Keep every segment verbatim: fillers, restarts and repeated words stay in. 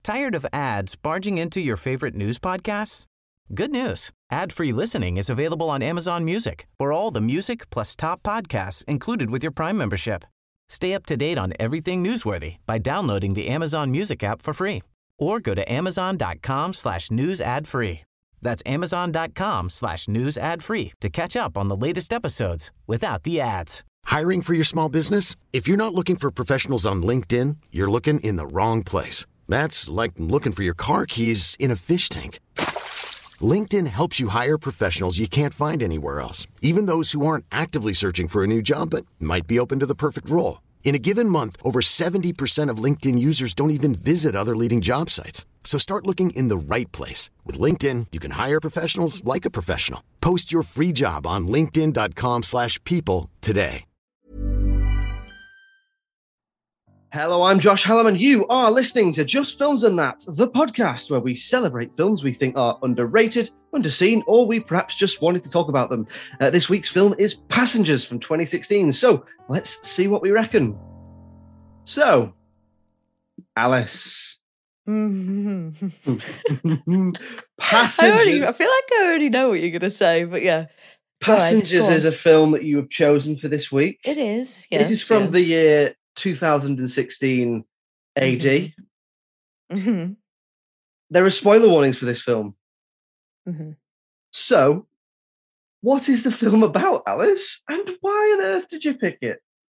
Tired of ads barging into your favorite news podcasts? Good news. Ad-free listening is available on Amazon Music for all the music plus top podcasts included with your Prime membership. Stay up to date on everything newsworthy by downloading the Amazon Music app for free or go to amazon.com slash news ad free. That's amazon.com slash news ad free to catch up on the latest episodes without the ads. Hiring for your small business? If you're not looking for professionals on LinkedIn, you're looking in the wrong place. That's like looking for your car keys in a fish tank. LinkedIn helps you hire professionals you can't find anywhere else, even those who aren't actively searching for a new job but might be open to the perfect role. In a given month, over seventy percent of LinkedIn users don't even visit other leading job sites. So start looking in the right place. With LinkedIn, you can hire professionals like a professional. Post your free job on linkedin.com slash people today. Hello, I'm Josh Hallam, and you are listening to Just Films and That, the podcast where we celebrate films we think are underrated, underseen, or we perhaps just wanted to talk about them. Uh, this week's film is Passengers from twenty sixteen, so let's see what we reckon. So, Alice. Mm-hmm. Passengers. I, already, I feel like I already know what you're going to say, but yeah. Passengers is a film that you have chosen for this week. It is, yes. It is from yes. the year two thousand sixteen A D. Mm-hmm. There are spoiler warnings for this film. Mm-hmm. So, what is the film about, Alice? And why on earth did you pick it?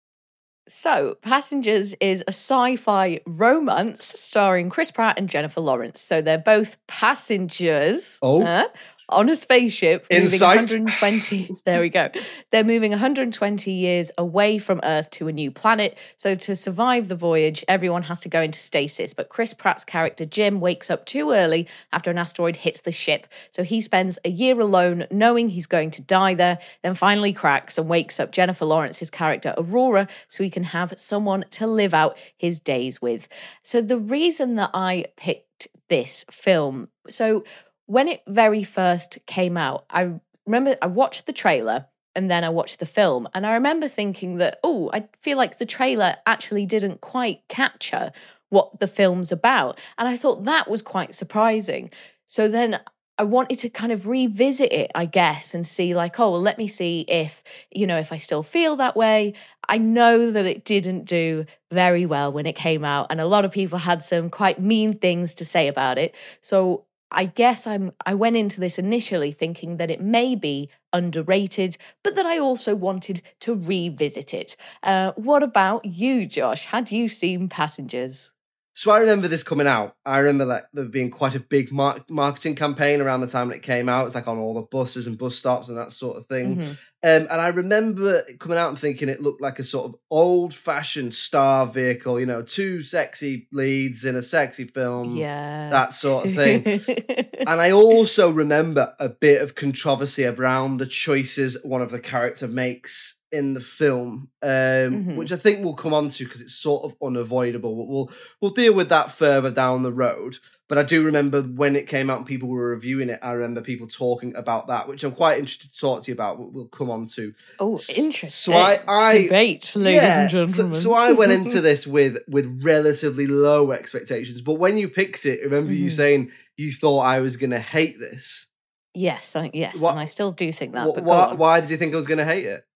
So, Passengers is a sci-fi romance starring Chris Pratt and Jennifer Lawrence. So they're both passengers. Oh. Uh, on a spaceship moving Insight. one hundred twenty there we go they're moving one hundred twenty years away from Earth to a new planet. So to survive the voyage, everyone has to go into stasis, but Chris Pratt's character Jim wakes up too early after an asteroid hits the ship. So he spends a year alone knowing he's going to die there, then finally cracks and wakes up Jennifer Lawrence's character Aurora so he can have someone to live out his days with. So the reason that I picked this film, so when it very first came out, I remember I watched the trailer and then I watched the film. And I remember thinking that, oh, I feel like the trailer actually didn't quite capture what the film's about. And I thought that was quite surprising. So then I wanted to kind of revisit it, I guess, and see like, oh, well, let me see if, you know, if I still feel that way. I know that it didn't do very well when it came out. And a lot of people had some quite mean things to say about it. So I guess I'm. I went into this initially thinking that it may be underrated, but that I also wanted to revisit it. Uh, what about you, Josh? Had you seen Passengers? So I remember this coming out. I remember like there being quite a big mar- marketing campaign around the time when it came out. It's like on all the buses and bus stops and that sort of thing. Mm-hmm. Um, and I remember it coming out and thinking it looked like a sort of old-fashioned star vehicle, you know, two sexy leads in a sexy film, Yeah. that sort of thing. And I also remember a bit of controversy around the choices one of the character makes in the film, um, Mm-hmm. which I think we'll come on to because it's sort of unavoidable. But we'll we'll deal with that further down the road. But I do remember when it came out and people were reviewing it, I remember people talking about that, which I'm quite interested to talk to you about. We'll, we'll come on to. Oh, interesting. So I, I debate, ladies yeah, and gentlemen. So, so I went into this with with relatively low expectations. But when you picked it, I remember Mm-hmm. you saying you thought I was going to hate this. Yes, I, yes, What- and I still do think that. Wh- but go why, on. why did you think I was going to hate it?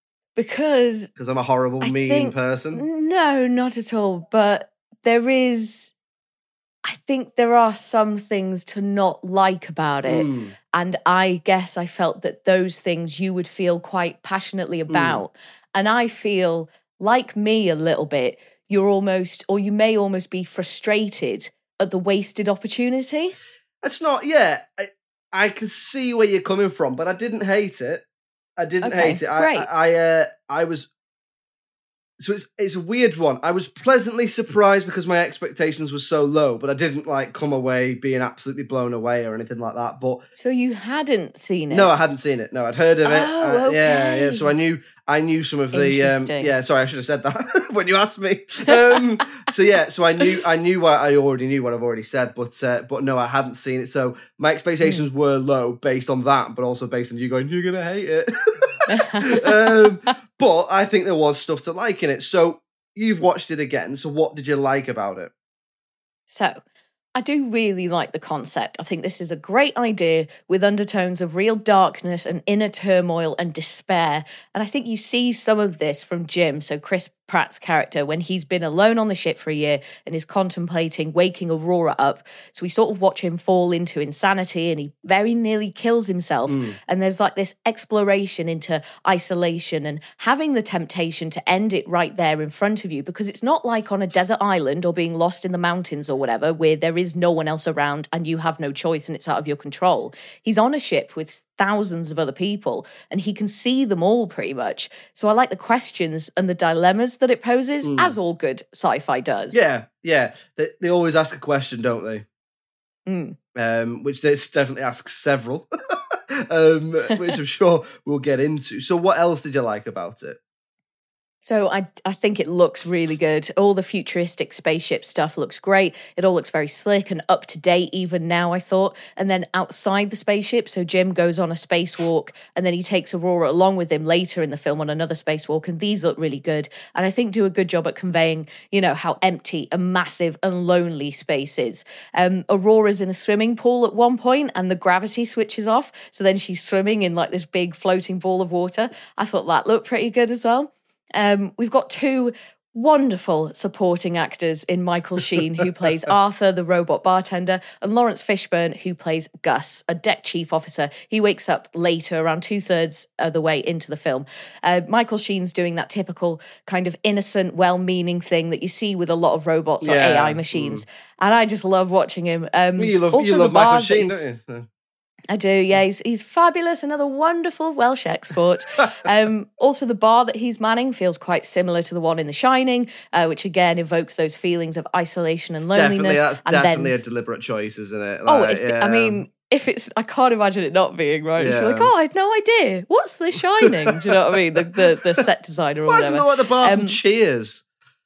Because Because I'm a horrible, I mean think- person? No, not at all. But there is, I think there are some things to not like about it. Mm. And I guess I felt that those things you would feel quite passionately about. And I feel, like me a little bit, you're almost, or you may almost be frustrated at the wasted opportunity. It's not, yeah. I, I can see where you're coming from, but I didn't hate it. I didn't Okay, hate it. I, great. I, I, uh, I was. So it's it's a weird one. I was pleasantly surprised because my expectations were so low, but I didn't like come away being absolutely blown away or anything like that. But So you hadn't seen it? no, I hadn't seen it. No, I'd heard of it. Oh, Uh, yeah, yeah. okay. So I knew I knew some of the. Um, Interesting. yeah, sorry, I should have said that when you asked me. Um, so yeah, so I knew I knew what I already knew what I've already said, but uh, but no, I hadn't seen it. So my expectations Mm. were low based on that, but also based on you going, you're gonna hate it. um, but I think there was stuff to like in it. So you've watched it again. So what did you like about it? So, I do really like the concept. I think this is a great idea with undertones of real darkness and inner turmoil and despair. And I think you see some of this from Jim, so Chris Pratt's character, when he's been alone on the ship for a year and is contemplating waking Aurora up. So we sort of watch him fall into insanity and he very nearly kills himself. Mm. And there's like this exploration into isolation and having the temptation to end it right there in front of you, because it's not like on a desert island or being lost in the mountains or whatever, where there is no one else around and you have no choice and it's out of your control. He's on a ship with thousands of other people and he can see them all pretty much. So I like the questions and the dilemmas that it poses, mm. as all good sci-fi does. Yeah, yeah. They, they always ask a question, don't they? Mm. Um, which this definitely asks several, um, which I'm sure we'll get into. So what else did you like about it? So I I think it looks really good. All the futuristic spaceship stuff looks great. It all looks very slick and up to date even now, I thought. And then outside the spaceship, so Jim goes on a spacewalk and then he takes Aurora along with him later in the film on another spacewalk, and these look really good. And I think do a good job at conveying, you know, how empty and massive and lonely space is. Um, Aurora's in a swimming pool at one point and the gravity switches off. So then she's swimming in like this big floating ball of water. I thought that looked pretty good as well. Um, we've got two wonderful supporting actors in Michael Sheen, who plays Arthur, the robot bartender, and Lawrence Fishburne, who plays Gus, a deck chief officer. He wakes up later, around two-thirds of the way into the film. Uh, Michael Sheen's doing that typical kind of innocent, well-meaning thing that you see with a lot of robots or yeah. A I machines. Mm. And I just love watching him. Um, well, you love, also you love the Michael Sheen, don't you? I do, yeah. He's he's fabulous, another wonderful Welsh export. um, also, the bar that he's manning feels quite similar to the one in The Shining, uh, which again evokes those feelings of isolation and loneliness. Definitely, that's and definitely then, a deliberate choice, isn't it? Like, oh, it's, yeah. I mean, if it's, I can't imagine it not being, right? Yeah. You're like, oh, I had no idea. What's The Shining? Do you know what I mean? The the, the set designer or well, whatever. I don't know what the bar um, from Cheers.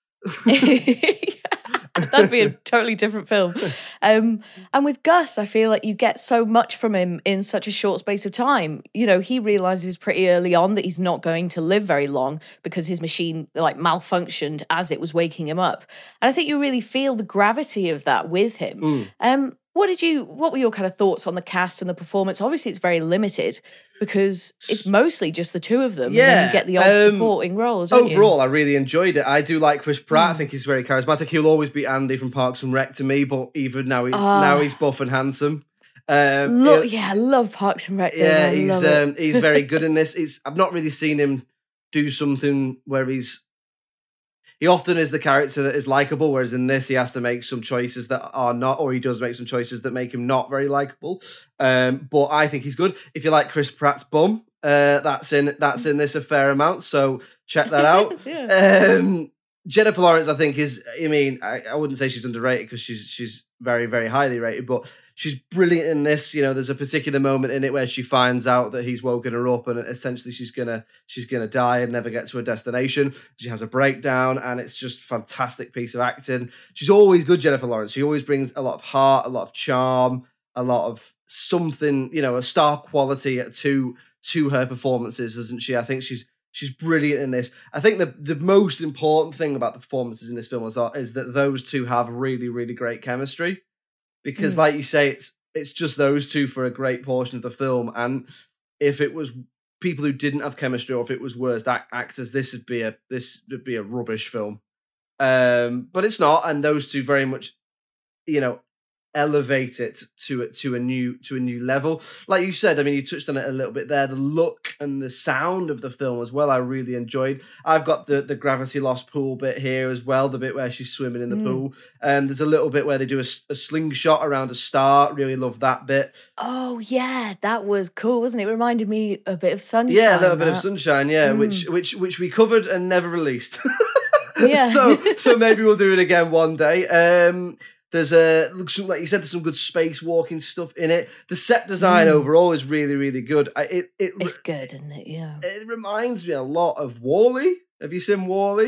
That'd be a totally different film. Um, and with Gus, I feel like you get so much from him in such a short space of time. You know, he realizes pretty early on that he's not going to live very long because his machine like malfunctioned as it was waking him up. And I think you really feel the gravity of that with him. Mm. Um, what did you, what were your kind of thoughts on the cast and the performance? Obviously, it's very limited because it's mostly just the two of them. Yeah. And then you get the odd um, supporting roles. Don't overall, you? I really enjoyed it. I do like Chris Pratt. Mm. I think he's very charismatic. He'll always be Andy from Parks and Rec to me, but even now, he, uh, now he's buff and handsome. Um, look, yeah, I love Parks and Rec. Yeah, I he's um, he's very good in this. It's, I've not really seen him do something where he's. He often is the character that is likable, whereas in this he has to make some choices that are not, or he does make some choices that make him not very likable. Um, but I think he's good. If you like Chris Pratt's bum, uh, that's in that's in this a fair amount. So check that out. yeah. um, Jennifer Lawrence, I think, is. I mean, I, I wouldn't say she's underrated because she's she's very very highly rated, but she's brilliant in this. You know, there's a particular moment in it where she finds out that he's woken her up, and essentially she's gonna she's gonna die and never get to her destination. She has a breakdown, and it's just a fantastic piece of acting. She's always good, Jennifer Lawrence. She always brings a lot of heart, a lot of charm, a lot of something. You know, a star quality to to her performances, doesn't she? I think she's. She's brilliant in this. I think the, the most important thing about the performances in this film is, is that those two have really, really great chemistry. Because, mm. like you say, it's it's just those two for a great portion of the film. And if it was people who didn't have chemistry, or if it was worst act- actors, this would be a this would be a rubbish film. Um, but it's not, and those two very much, you know, elevate it to it to a new to a new level. Like you said, I mean, you touched on it a little bit there. The look and the sound of the film as well, I really enjoyed. I've got the the gravity lost pool bit here as well, the bit where she's swimming in the mm. pool. And there's a little bit where they do a, a slingshot around a star. Really love that bit. Oh yeah, that was cool, wasn't it? It reminded me a bit of Sunshine. Yeah, a little that. bit of Sunshine. Yeah, mm. which which which we covered and never released. Yeah. so so maybe we'll do it again one day. Um, There's a, like you said, there's some good spacewalking stuff in it. The set design mm. overall is really, really good. I, it, it It's good, isn't it? Yeah. It reminds me a lot of WALL-E. Have you seen WALL-E?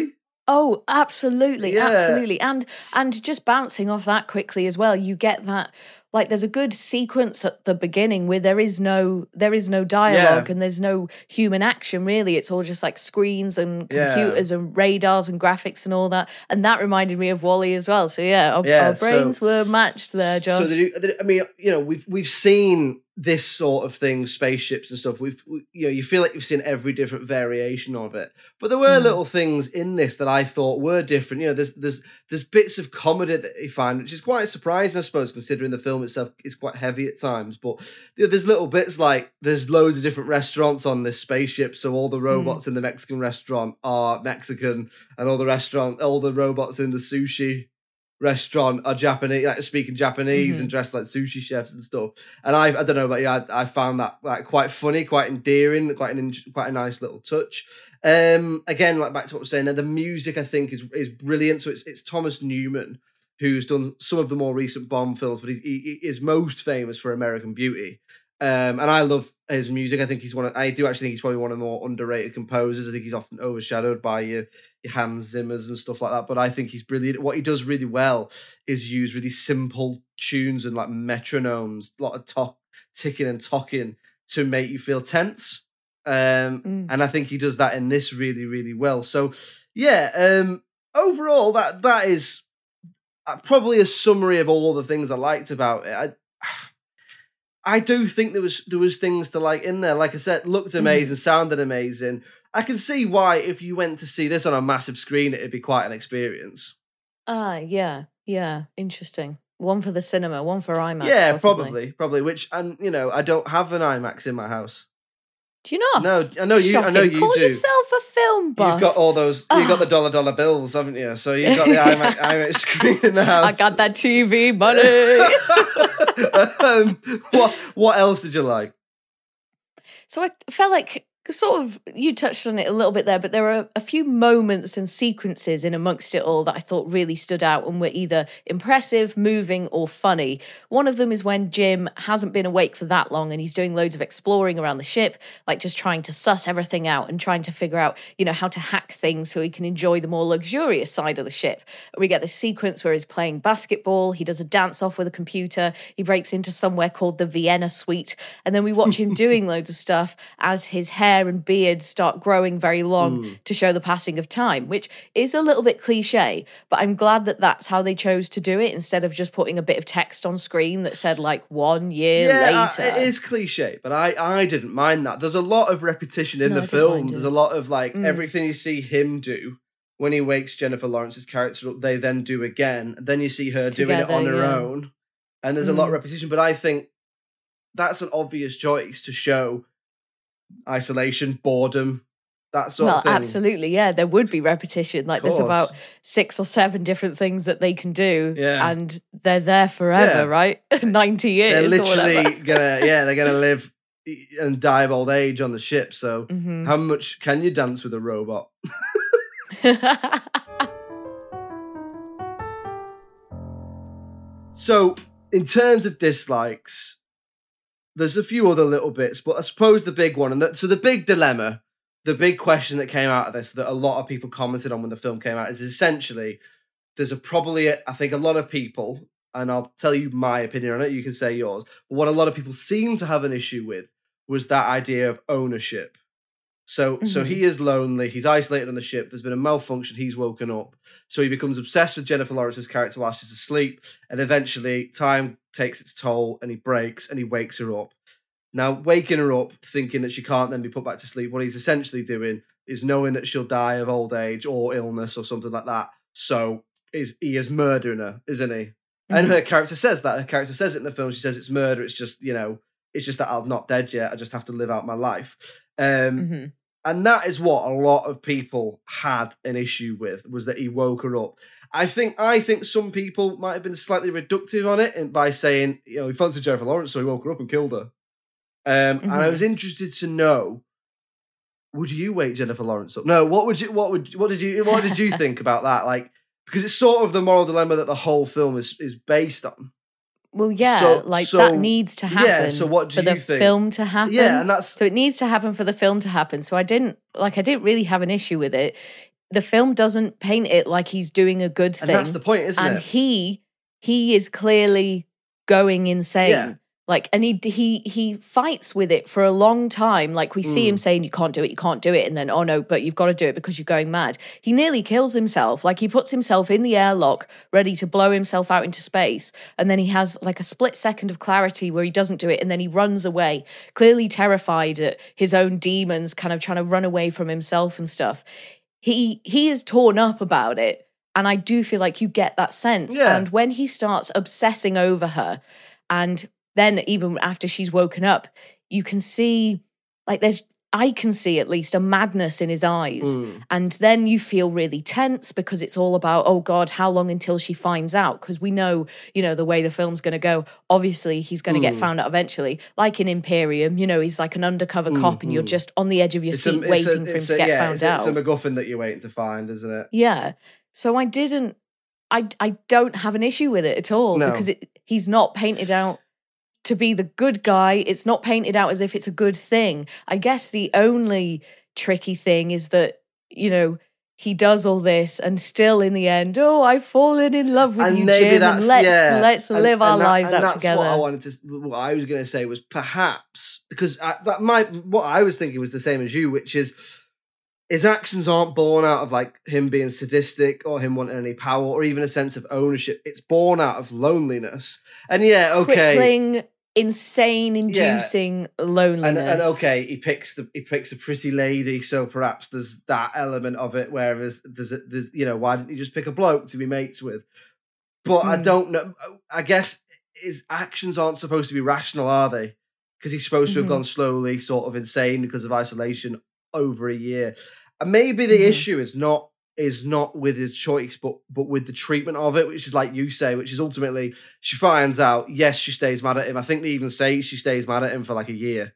Oh, absolutely, Yeah. absolutely. And and just bouncing off that quickly as well, you get that, like, there's a good sequence at the beginning where there is no there is no dialogue Yeah. and there's no human action really. It's all just like screens and Yeah. computers and radars and graphics and all that. And that reminded me of WALL-E as well. So yeah, our, Yeah, our brains so- were matched there, Josh. So they do, they- I mean, you know, we've we've seen this sort of thing, spaceships and stuff. We've, we, you know, you feel like you've seen every different variation of it. But there were Mm. little things in this that I thought were different. You know, there's there's there's bits of comedy that you find, which is quite surprising, I suppose, considering the film itself is quite heavy at times. But you know, there's little bits like there's loads of different restaurants on this spaceship, so all the robots in the Mexican restaurant are Mexican, and all the restaurant, all the robots in the sushi restaurant are Japanese, like speaking Japanese Mhm. and dressed like sushi chefs and stuff. And I, I don't know, but yeah, I, I found that like quite funny, quite endearing, quite an quite a nice little touch. Um, again, like back to what I was saying there, the music I think is is brilliant. So it's it's Thomas Newman who's done some of the more recent Bond films, but he, he is most famous for American Beauty. Um, and I love his music. I think he's one of, I do actually think he's probably one of the more underrated composers. I think he's often overshadowed by your, your Hans Zimmers and stuff like that. But I think he's brilliant. What he does really well is use really simple tunes and like metronomes, a lot of talk, ticking and talking to make you feel tense. Um, Mm. And I think he does that in this really, really well. So yeah, um, overall, that that is probably a summary of all the things I liked about it. I, I do think there was there was things to like in there. Like I said, looked amazing, mm. sounded amazing. I can see why if you went to see this on a massive screen, it'd be quite an experience. Ah, uh, yeah, yeah, interesting. One for the cinema, one for IMAX. Yeah, possibly. probably, probably. Which, and you know, I don't have an IMAX in my house. Do you not? No, I know you. Shocking. I know you Call do. yourself a film buff. You've got all those. You've got the dollar dollar bills, haven't you? So you've got the IMAX, IMAX screen in the house. I got that T V money. um, what What else did you like? So I felt like, sort of, you touched on it a little bit there, but there are a few moments and sequences in amongst it all that I thought really stood out and were either impressive, moving, or funny. One of them is when Jim hasn't been awake for that long and he's doing loads of exploring around the ship, like just trying to suss everything out and trying to figure out, you know, how to hack things so he can enjoy the more luxurious side of the ship. We get this sequence where he's playing basketball, he does a dance off with a computer, he breaks into somewhere called the Vienna Suite, and then we watch him doing loads of stuff as his hair and beard start growing very long mm. to show the passing of time, which is a little bit cliche, but I'm glad that that's how they chose to do it instead of just putting a bit of text on screen that said like one year yeah, later. Uh, it is cliche, but I, I didn't mind that. There's a lot of repetition in no, the I film. There's a lot of like mm. everything you see him do when he wakes Jennifer Lawrence's character up, they then do again. Then you see her Together, doing it on her yeah. own. And there's mm. a lot of repetition, but I think that's an obvious choice to show isolation, boredom, that sort well, of thing. Absolutely, yeah. There would be repetition. Like there's about six or seven different things that they can do, yeah. and they're there forever, yeah. right? Ninety years. They're literally or whatever. gonna, yeah, they're gonna live and die of old age on the ship. So, mm-hmm. how much can you dance with a robot? So, in terms of dislikes, there's a few other little bits, but I suppose the big one, and the, so the big dilemma, the big question that came out of this that a lot of people commented on when the film came out is essentially there's a probably, a, I think a lot of people, and I'll tell you my opinion on it, you can say yours, but what a lot of people seem to have an issue with was that idea of ownership. So mm-hmm. so he is lonely, he's isolated on the ship, there's been a malfunction, he's woken up, so he becomes obsessed with Jennifer Lawrence's character while she's asleep, and eventually time takes its toll and he breaks and he wakes her up. Now, waking her up, thinking that she can't then be put back to sleep, what he's essentially doing is knowing that she'll die of old age or illness or something like that, so is he is murdering her, isn't he? Mm-hmm. And her character says that, her character says it in the film, she says it's murder, it's just, you know, it's just that I'm not dead yet, I just have to live out my life. Um, mm-hmm. And that is what a lot of people had an issue with, was that he woke her up. I think I think some people might have been slightly reductive on it by saying, you know, he fancied Jennifer Lawrence, so he woke her up and killed her. Um, mm-hmm. And I was interested to know, would you wake Jennifer Lawrence up? No, what would you? What would? What did you? What did you think about that? Like, because it's sort of the moral dilemma that the whole film is is based on. Well, yeah, so, like so, that needs to happen. Yeah, so what do for you the think? film to happen. Yeah, and that's so it needs to happen for the film to happen. So I didn't like I didn't really have an issue with it. the film doesn't paint it like he's doing a good thing. And that's the point, isn't and it? And he he is clearly going insane. Yeah. Like, and he he he fights with it for a long time. Like, we see Mm. him saying, you can't do it, you can't do it. And then, oh no, but you've got to do it because you're going mad. He nearly kills himself. Like, he puts himself in the airlock, ready to blow himself out into space. And then he has like a split second of clarity where he doesn't do it. And then he runs away, clearly terrified at his own demons, kind of trying to run away from himself and stuff. He he is torn up about it. And I do feel like you get that sense. Yeah. And when he starts obsessing over her, and then even after she's woken up, you can see, like there's, I can see at least a madness in his eyes. Mm. And then you feel really tense because it's all about, oh God, how long until she finds out? Because we know, you know, the way the film's going to go. Obviously, he's going to Mm. get found out eventually. Like in Imperium, you know, he's like an undercover cop and you're Mhm. just on the edge of your It's seat a- it's waiting a- for him it's to a- get yeah, found it's a- out. It's a MacGuffin that you're waiting to find, isn't it? Yeah. So I didn't, I, I don't have an issue with it at all No. because it, he's not painted out to be the good guy. It's not painted out as if it's a good thing. I guess the only tricky thing is that, you know, he does all this and still in the end, oh, I've fallen in love with And you, maybe Jim, that's and let's yeah. let's And- live our and that- lives and out that's together. What I wanted to, what I was going to say was perhaps because I, that might what I was thinking was the same as you, which is his actions aren't born out of like him being sadistic or him wanting any power or even a sense of ownership. It's born out of loneliness. And yeah, okay. Crippling, insane, inducing And, loneliness. and okay, he picks the he picks a pretty lady, so perhaps there's that element of it. Whereas there's a, there's you know why didn't he just pick a bloke to be mates with? But I Mm. don't know. I guess his actions aren't supposed to be rational, are they? Because he's supposed to have Mhm. gone slowly, sort of insane because of isolation over a year. And maybe the Mhm. issue is not is not with his choice, but but with the treatment of it, which is like you say, which is ultimately she finds out. Yes, she stays mad at him. I think they even say she stays mad at him for like a year,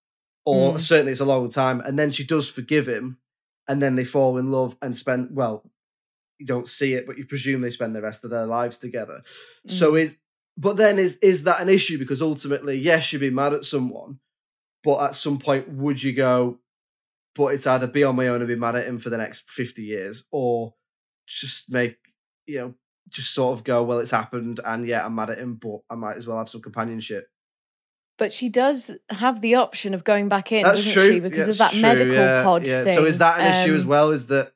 or Mm. certainly it's a long time. And then she does forgive him, and then they fall in love and spend. Well, you don't see it, but you presume they spend the rest of their lives together. So Mm. is but then is is that an issue? Because ultimately, yes, you'd be mad at someone, but at some point, would you go? But it's either be on my own and be mad at him for the next fifty years, or just make, you know, just sort of go, well, it's happened, and yeah, I'm mad at him, but I might as well have some companionship. But she does have the option of going back in, That's doesn't true. she? Because Yeah, of that it's true, medical yeah, pod yeah. thing. So is that an issue as Um, well? Is that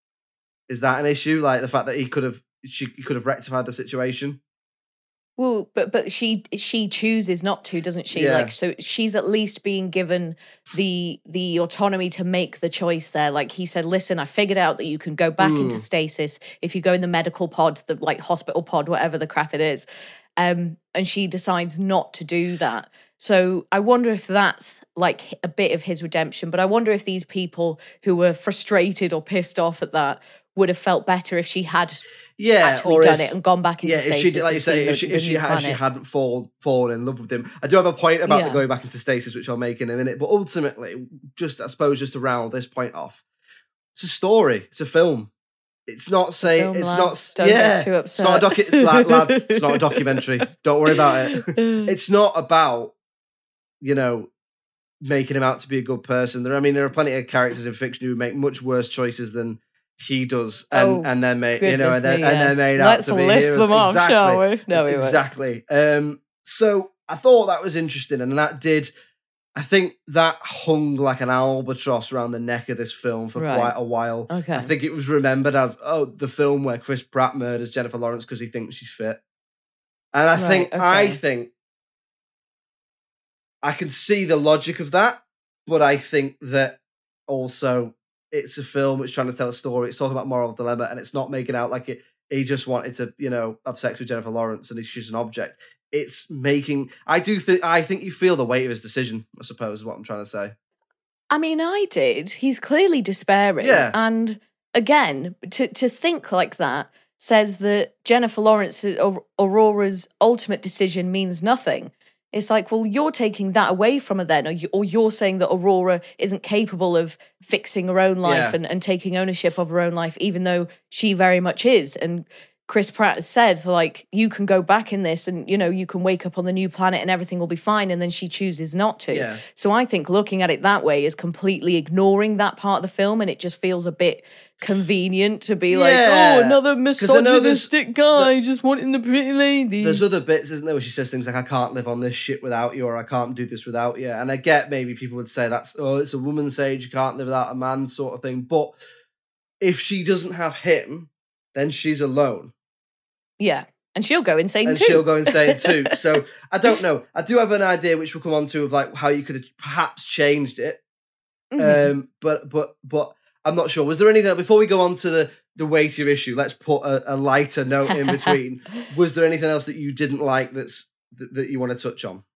is that an issue? Like the fact that he could have she he could have rectified the situation? Well, but but she she chooses not to, doesn't she? Yeah. Like, so she's at least being given the the autonomy to make the choice there. Like he said, listen, I figured out that you can go back into Mm. stasis if you go in the medical pod, the like hospital pod, whatever the crap it is. Um, and she decides not to do that. So I wonder if that's like a bit of his redemption. But I wonder if these people who were frustrated or pissed off at that would have felt better if she had Yeah, actually or done if, it and gone back into yeah, if stasis. she, like you and say, seen if the- she, the if she, new had, she planet. hadn't fall, fallen in love with him. I do have a point about Yeah. the going back into stasis, which I'll make in a minute. But ultimately, just I suppose, just to round this point off, it's a story. It's a film. It's not saying film, it's lads. not. Don't yeah, get too it's not a upset. docu- lad- lads. It's not a documentary. Don't worry about it. It's not about, you know, making him out to be a good person. There, I mean, there are plenty of characters in fiction who make much worse choices than he does, and Oh, and then made you know, goodness and then me, and yes. then made Let's out to be list heroes. them off, exactly. shall we? No, we won't. exactly. Um, so I thought that was interesting, and that did. I think that hung like an albatross around the neck of this film for Right. quite a while. Okay. I think it was remembered as oh, the film where Chris Pratt murders Jennifer Lawrence because he thinks she's fit, and I Right, think I okay. think I can see the logic of that, but I think that also it's a film which is trying to tell a story. It's talking about moral dilemma, and it's not making out like it. He just wanted to, you know, have sex with Jennifer Lawrence, and she's an object. It's making. I do think. I think you feel the weight of his decision. I suppose is what I'm trying to say. I mean, I did. He's clearly despairing. Yeah. And again, to, to think like that says that Jennifer Lawrence, or Aurora's ultimate decision means nothing. It's like, well, you're taking that away from her then, or, you, or you're saying that Aurora isn't capable of fixing her own life Yeah. and, and taking ownership of her own life, even though she very much is. And Chris Pratt has said, like, you can go back in this and, you know, you can wake up on the new planet and everything will be fine. And then she chooses not to. Yeah. So I think looking at it that way is completely ignoring that part of the film. And it just feels a bit convenient to be Yeah. like, oh, another 'Cause I know there's- misogynistic guy just wanting the pretty lady. There's other bits, isn't there, where she says things like, I can't live on this shit without you, or I can't do this without you. And I get maybe people would say that's, oh, it's a woman's age, you can't live without a man sort of thing. But if she doesn't have him, then she's alone. Yeah. And she'll go insane and too. she'll go insane too. So I don't know. I do have an idea, which we'll come on to, of like how you could have perhaps changed it. Mm-hmm. Um, but but but I'm not sure. Was there anything before we go on to the the weightier issue? Let's put a, a lighter note in between. Was there anything else that you didn't like that's that, that you want to touch on?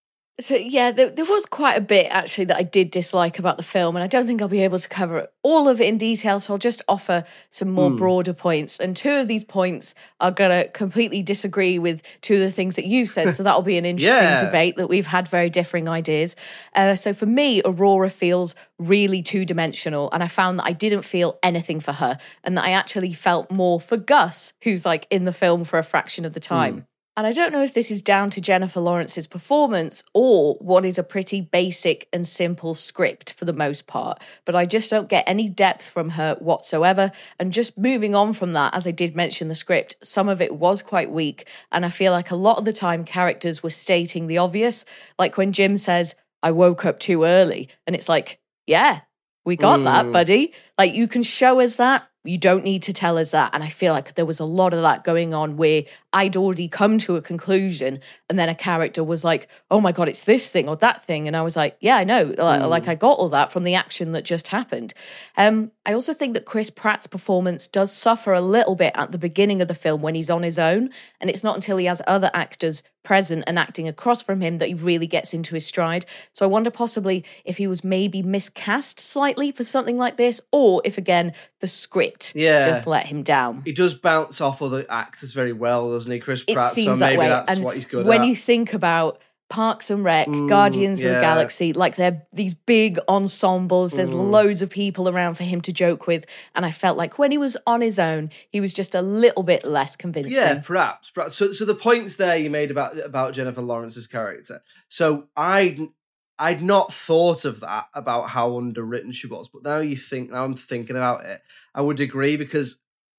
So yeah, there, there was quite a bit actually that I did dislike about the film, and I don't think I'll be able to cover all of it in detail, so I'll just offer some more mm. broader points. And two of these points are going to completely disagree with two of the things that you said, so that'll be an interesting yeah. debate that we've had very differing ideas. Uh, so for me, Aurora feels really two-dimensional, and I found that I didn't feel anything for her, and that I actually felt more for Gus, who's like in the film for a fraction of the time. Mm. And I don't know if this is down to Jennifer Lawrence's performance or what is a pretty basic and simple script for the most part, but I just don't get any depth from her whatsoever. And just moving on from that, as I did mention the script, some of it was quite weak, and I feel like a lot of the time characters were stating the obvious, like when Jim says, I woke up too early, and it's like, yeah, we got mm. that, buddy. Like, you can show us that. You don't need to tell us that. And I feel like there was a lot of that going on where I'd already come to a conclusion and then a character was like, oh my God, it's this thing or that thing. And I was like, yeah, I know. Like, mm. like I got all that from the action that just happened. Um, I also think that Chris Pratt's performance does suffer a little bit at the beginning of the film when he's on his own. And it's not until he has other actors present and acting across from him that he really gets into his stride. So I wonder possibly if he was maybe miscast slightly for something like this, or if, again, the script yeah. just let him down. He does bounce off other actors very well, doesn't he, Chris It Pratt? seems so maybe that way. that's and what he's good when at. you think about Parks and Rec, Mm, Guardians yeah. of the Galaxy, like they're these big ensembles, there's Mm. loads of people around for him to joke with, and I felt like when he was on his own, he was just a little bit less convincing. Yeah, perhaps. perhaps. So, so the points there you made about about Jennifer Lawrence's character. So I, I'd not thought of that about how underwritten she was, but now you think, now I'm thinking about it, I would agree because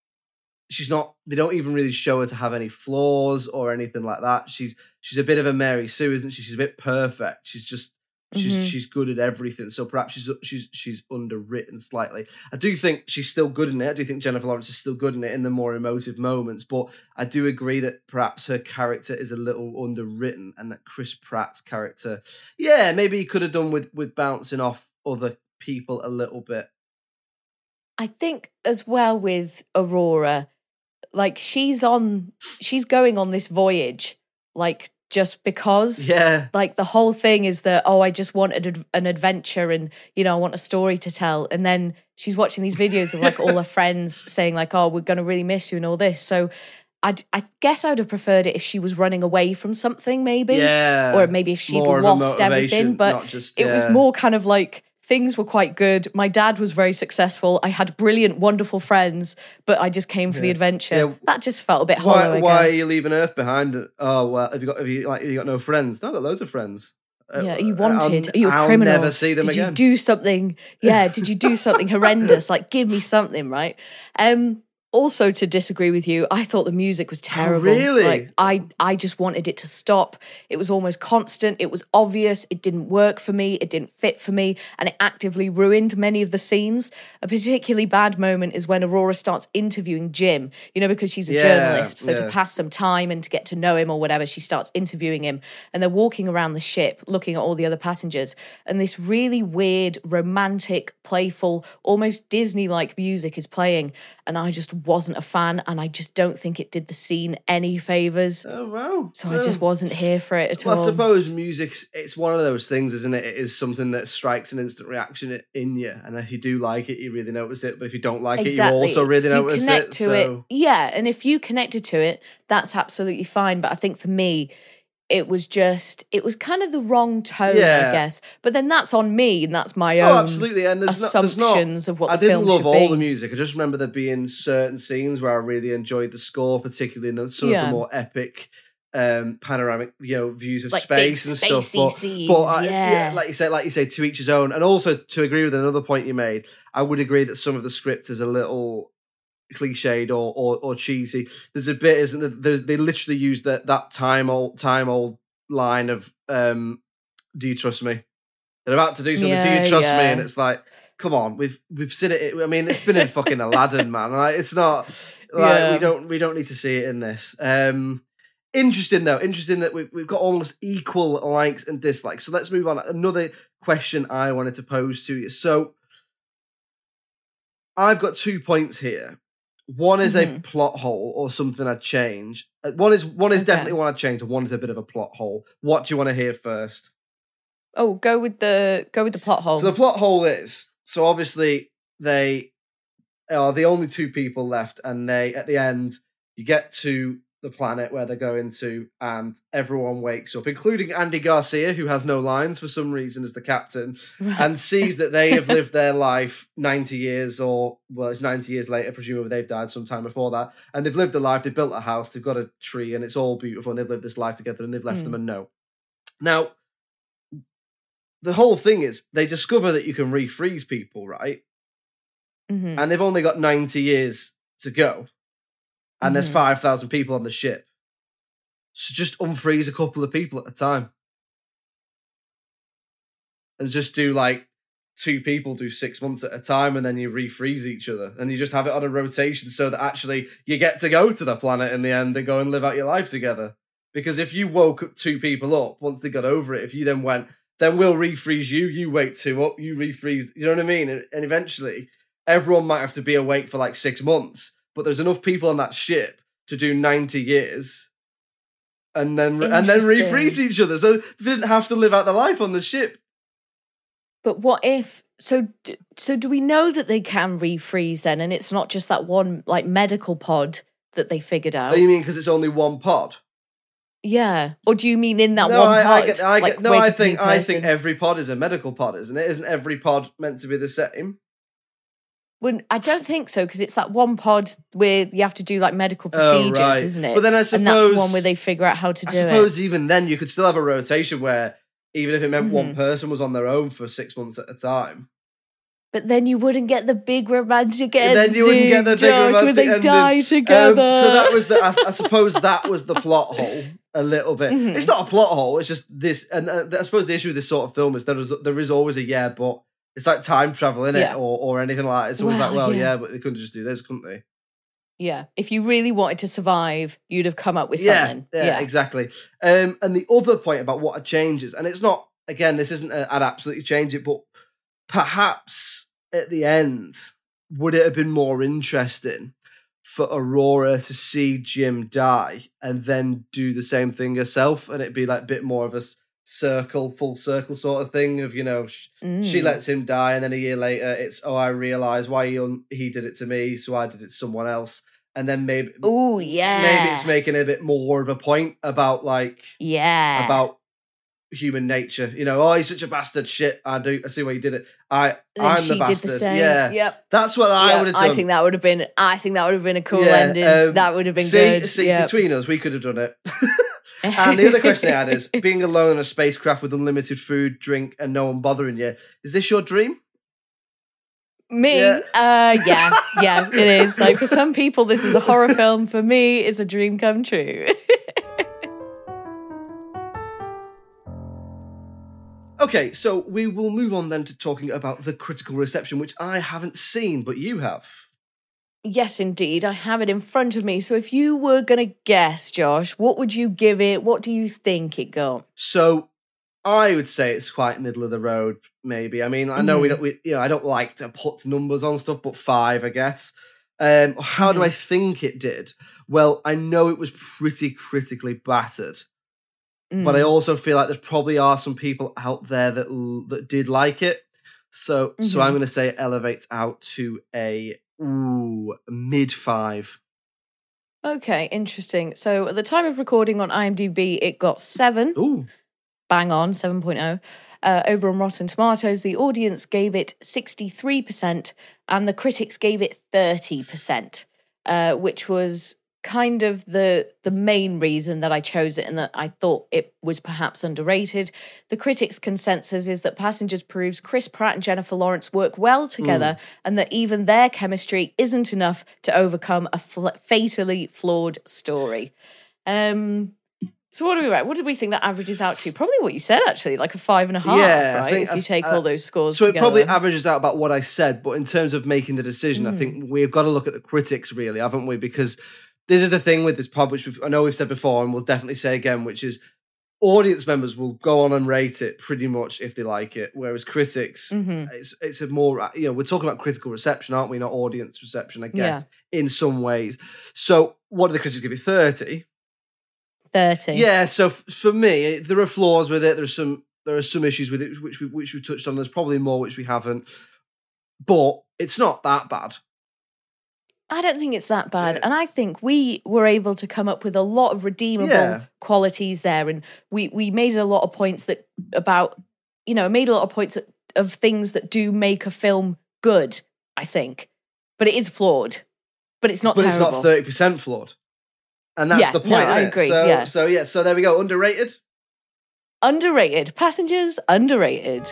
she's not. They don't even really show her to have any flaws or anything like that. She's she's a bit of a Mary Sue, isn't she? She's a bit perfect. She's just. She's Mm-hmm. she's good at everything, so perhaps she's she's she's underwritten slightly. I do think she's still good in it. I do think Jennifer Lawrence is still good in it in the more emotive moments, but I do agree that perhaps her character is a little underwritten, and that Chris Pratt's character, yeah, maybe he could have done with with bouncing off other people a little bit. I think as well with Aurora, like she's on, she's going on this voyage, like. Just because, yeah, like the whole thing is that, oh, I just wanted an adventure and, you know, I want a story to tell. And then she's watching these videos of like all her friends saying like, oh, we're going to really miss you and all this. So I'd, I guess I would have preferred it if she was running away from something maybe. Yeah. Or maybe if she'd More lost everything. But just, it yeah. was more kind of like, things were quite good. My dad was very successful. I had brilliant, wonderful friends, but I just came for yeah. the adventure. Yeah. That just felt a bit hollow. Why, I why guess. are you leaving Earth behind? Oh well, have you got have you like have you got no friends? No, I've got loads of friends. Yeah, are you wanted? I'll, are you a I'll criminal? never see them did again. Did you do something? Yeah, did you do something horrendous? Like, give me something, right? Um. Also, to disagree with you, I thought the music was terrible. Oh, really? Like, I, I just wanted it to stop. It was almost constant. It was obvious. It didn't work for me. It didn't fit for me. And it actively ruined many of the scenes. A particularly bad moment is when Aurora starts interviewing Jim, you know, because she's a yeah, journalist. So yeah. to pass some time and to get to know him or whatever, she starts interviewing him. And they're walking around the ship, looking at all the other passengers. And this really weird, romantic, playful, almost Disney-like music is playing. And I just wasn't a fan, and I just don't think it did the scene any favours. Oh, wow. So no. I just wasn't here for it at well, all. I suppose music, it's one of those things, isn't it? It is something that strikes an instant reaction in you, and if you do like it, you really notice it, but if you don't like exactly. it, you also really you notice connect it. to so... it. Yeah, and if you connected to it, that's absolutely fine, but I think for me, it was just, it was kind of the wrong tone, yeah. I guess. But then that's on me, and that's my oh, own absolutely. And there's assumptions not, there's not, of what I the film didn't love should all be. the music. I just remember there being certain scenes where I really enjoyed the score, particularly in the, some Yeah. of the more epic um, panoramic, you know, views of like space big and stuff. spacey But, scenes, but I, yeah. like you say, like you say, to each his own. And also to agree with another point you made, I would agree that some of the script is a little cliched or or, or cheesy. There's a bit, isn't there? There's, they literally use that that time old time old line of um, "Do you trust me?" They're about to do something. Yeah, Do you trust yeah. me? And it's like, come on, we've we've seen it. I mean, it's been in fucking Aladdin, man. Like, it's not like Yeah. we don't we don't need to see it in this. Um, interesting though. Interesting that we've we've got almost equal likes and dislikes. So let's move on. Another question I wanted to pose to you. So I've got two points here. One is Mhm. a plot hole or something I'd change. Uh, One is one is Okay. definitely one I'd change, and one is a bit of a plot hole. What do you want to hear first? Oh, go with the go with the plot hole. So the plot hole is, so obviously they are the only two people left, and they, at the end, you get to the planet where they're going to, and everyone wakes up, including Andy Garcia, who has no lines for some reason as the captain, and sees that they have lived their life ninety years, or, well, it's ninety years later, presumably they've died sometime before that, and they've lived a life, they've built a house, they've got a tree, and it's all beautiful, and they've lived this life together, and they've left Mm. them a note. Now, the whole thing is, they discover that you can refreeze people, right? Mhm. And they've only got ninety years to go. And there's Mhm. five thousand people on the ship. So just unfreeze a couple of people at a time. And just do like two people do six months at a time, and then you refreeze each other. And you just have it on a rotation so that actually you get to go to the planet in the end and go and live out your life together. Because if you woke two people up once they got over it, if you then went, then we'll refreeze you, you wake two up, you refreeze, you know what I mean? And, and eventually everyone might have to be awake for like six months, but there's enough people on that ship to do ninety years and then and then Interesting. refreeze each other. So they didn't have to live out their life on the ship. But what if? So, d- so do we know that they can refreeze then, and it's not just that one like medical pod that they figured out? Oh, you mean because it's only one pod? Yeah, or do you mean in that no, one I, pod? I get, I like, get, no, wake I up a think new I think person? every pod is a medical pod, isn't it? Isn't every pod meant to be the same? When I don't think so, because it's that one pod where you have to do like medical Oh, procedures, right. isn't it? But then I and that's the suppose- one where they figure out how to I do suppose it. even then you could still have a rotation where even if it meant one Mhm. person was on their own for six months at a time. But then you wouldn't get the big romantic And ending. then you wouldn't get the big Josh, romantic where they ending. die Um, together. so that was the. I, I suppose that was the plot hole a little bit. Mhm. It's not a plot hole. It's just this, and uh, I suppose the issue with this sort of film is there is there is always a yeah, but it's like time travel in it Yeah. or or anything like that. It's always like, Well, well, yeah. yeah, but they couldn't just do this, couldn't they? Yeah, if you really wanted to survive, you'd have come up with Yeah, something. yeah, exactly. Um, and the other point about what changes, and it's not again, this isn't a, I'd absolutely change it, but perhaps at the end, would it have been more interesting for Aurora to see Jim die and then do the same thing herself, and it'd be like a bit more of a s- circle, full circle sort of thing of, you know, sh- Mm. she lets him die, and then a year later, it's, oh, I realise why he, un- he did it to me, so I did it to someone else. And then maybe Oh yeah, maybe it's making a bit more of a point about like yeah about human nature. You know, oh, he's such a bastard. Shit, I do. I see why you did it. I, And I'm she the did bastard. the same. Yeah, Yep. that's what I Yep, would have done. I think that would have been. I think that would have been a cool Yeah, ending. um, that would have been see, good. See, Yep. between us, we could have done it. And the other question I had is: being alone in a spacecraft with unlimited food, drink, and no one bothering you. Is this your dream? Me, Yeah. uh, yeah, yeah, it is. Like for some people, this is a horror film. For me, it's a dream come true. Okay, so we will move on then to talking about the critical reception, which I haven't seen, but you have. Yes, indeed, I have it in front of me. So, if you were going to guess, Josh, what would you give it? What do you think it got? So I would say it's quite middle of the road, maybe. I mean, I know we Mhm. don't, we, you know, I don't like to put numbers on stuff, but five, I guess. Um, how do Mhm. I think it did? Well, I know it was pretty critically battered, but I Mm. also feel like there probably are some people out there that l- that did like it. So, so Mhm. I'm going to say it elevates out to a ooh mid five. Okay, interesting. So, at the time of recording on IMDb, it got seven. Ooh, Bang on, seven point oh. Uh, over on Rotten Tomatoes, the audience gave it sixty-three percent and the critics gave it thirty percent, uh, which was kind of the the main reason that I chose it and that I thought it was perhaps underrated. The critics' consensus is that Passengers proves Chris Pratt and Jennifer Lawrence work well together, mm. and that even their chemistry isn't enough to overcome a fl- fatally flawed story. Um, so what do we write? What did we think that averages out to? Probably what you said, actually, like a five and a half, yeah, right? I think, if you take uh, all those scores so together. So it probably averages out about what I said, but in terms of making the decision, mm. I think we've got to look at the critics, really, haven't we? Because this is the thing with this pod, which we've, I know we've said before and we'll definitely say again, which is audience members will go on and rate it pretty much if they like it, whereas critics, mm-hmm. it's it's a more, you know, we're talking about critical reception, aren't we? Not audience reception, I guess, yeah. in some ways. So what do the critics give you? thirty? thirty. Yeah, so f- for me, there are flaws with it. There's some there are some issues with it, which we which we touched on. There's probably more which we haven't. But it's not that bad. I don't think it's that bad. Yeah. And I think we were able to come up with a lot of redeemable yeah. qualities there. And we, we made a lot of points that about, you know, made a lot of points of, of things that do make a film good, I think. But it is flawed. But it's not but terrible. But it's not thirty percent flawed. And that's yeah, the point, no, I isn't agree, it? So, yeah. so, yeah, so there we go. Underrated? Underrated. Passengers, underrated.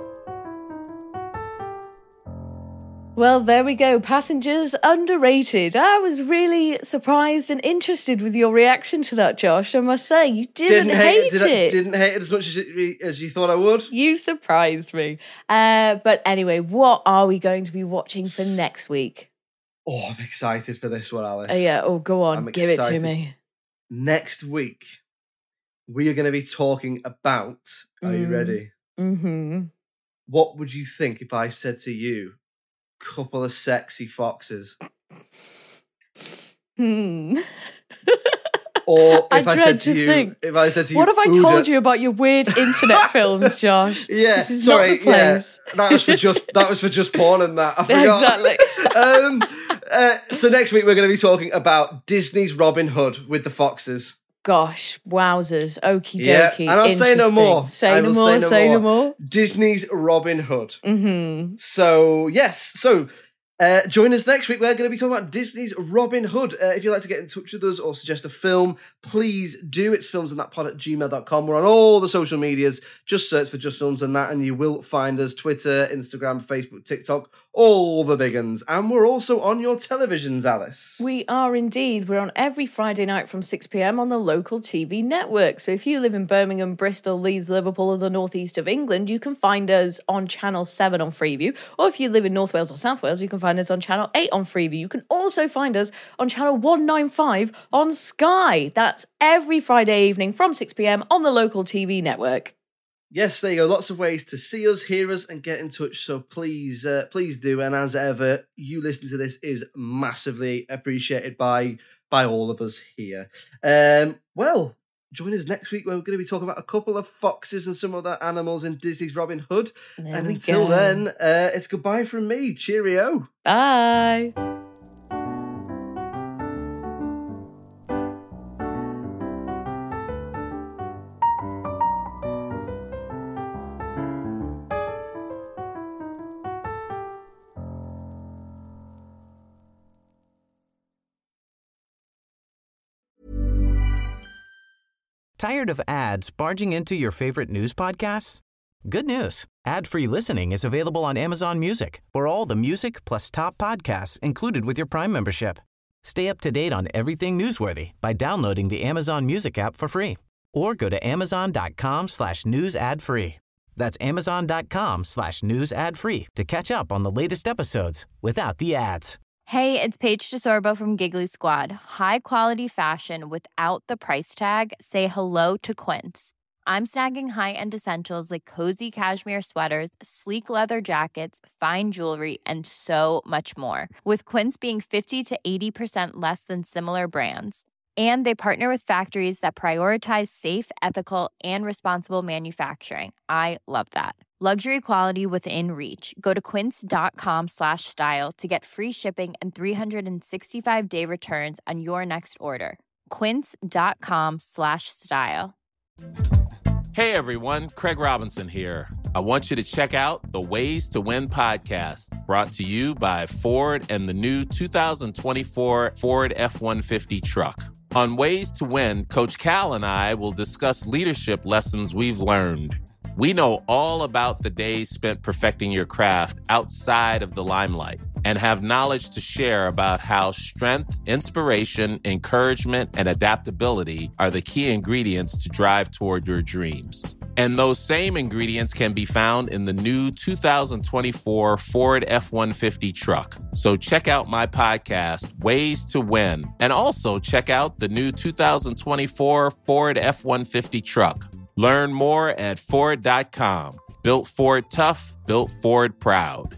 Well, there we go. Passengers, underrated. I was really surprised and interested with your reaction to that, Josh. I must say, you didn't, didn't hate, hate it. Did I, didn't hate it as much as, it, as you thought I would. You surprised me. Uh, but anyway, what are we going to be watching for next week? Oh, I'm excited for this one, Alice. Uh, yeah, oh, go on. I'm Give excited. it to me. Next week, we are going to be talking about, are mm. you ready? Mm-hmm. What would you think if I said to you, couple of sexy foxes? Hmm. Or if I, I said to, to you, think. if I said to you, what have I Uda... told you about your weird internet films, Josh? Yeah, this is sorry, not the place. yeah, that was for just that was for just porn and that. I forgot. Exactly. um, uh, so next week we're going to be talking about Disney's Robin Hood with the foxes. Gosh, wowzers, okie dokie. Yeah, and I'll say no more. Say no more, say no, say no more. Disney's Robin Hood. Mm-hmm. So, yes, so uh, join us next week. We're going to be talking about Disney's Robin Hood. Uh, if you'd like to get in touch with us or suggest a film, please do. It's filmsandthatpod at gmail dot com. We're on all the social medias. Just search for Just Films and That and you will find us. Twitter, Instagram, Facebook, TikTok, all the big uns. And we're also on your televisions, Alice. We are indeed. We're on every Friday night from six p.m. on the local T V network. So if you live in Birmingham, Bristol, Leeds, Liverpool, or the northeast of England, you can find us on Channel seven on Freeview. Or if you live in North Wales or South Wales, you can find us on Channel eight on Freeview. You can also find us on Channel one ninety-five on Sky. That's every Friday evening from six p.m. on the local T V network. Yes, there you go. Lots of ways to see us, hear us, and get in touch. So please, uh, please do. And as ever, you listening to this is massively appreciated by by all of us here. Um, well, join us next week where we're going to be talking about a couple of foxes and some other animals in Disney's Robin Hood. There and we until go. then, uh, it's goodbye from me. Cheerio. Bye. Tired of ads barging into your favorite news podcasts? Good news. Ad-free listening is available on Amazon Music for all the music plus top podcasts included with your Prime membership. Stay up to date on everything newsworthy by downloading the Amazon Music app for free or go to amazon.com slash news ad free. That's amazon.com slash news ad free to catch up on the latest episodes without the ads. Hey, it's Paige DeSorbo from Giggly Squad. High quality fashion without the price tag. Say hello to Quince. I'm snagging high-end essentials like cozy cashmere sweaters, sleek leather jackets, fine jewelry, and so much more. With Quince being fifty to eighty percent less than similar brands. And they partner with factories that prioritize safe, ethical, and responsible manufacturing. I love that. Luxury quality within reach. Go to quince.com slash style to get free shipping and three sixty-five day returns on your next order. Quince.com slash style. Hey everyone, Craig Robinson here. I want you to check out the Ways to Win podcast, brought to you by Ford and the new two thousand twenty-four Ford F one fifty truck. On Ways to Win, Coach Cal and I will discuss leadership lessons we've learned. We know all about the days spent perfecting your craft outside of the limelight and have knowledge to share about how strength, inspiration, encouragement, and adaptability are the key ingredients to drive toward your dreams. And those same ingredients can be found in the new two thousand twenty-four Ford F one fifty truck. So check out my podcast, Ways to Win, and also check out the new two thousand twenty-four Ford F one fifty truck. Learn more at Ford dot com. Built Ford tough, built Ford proud.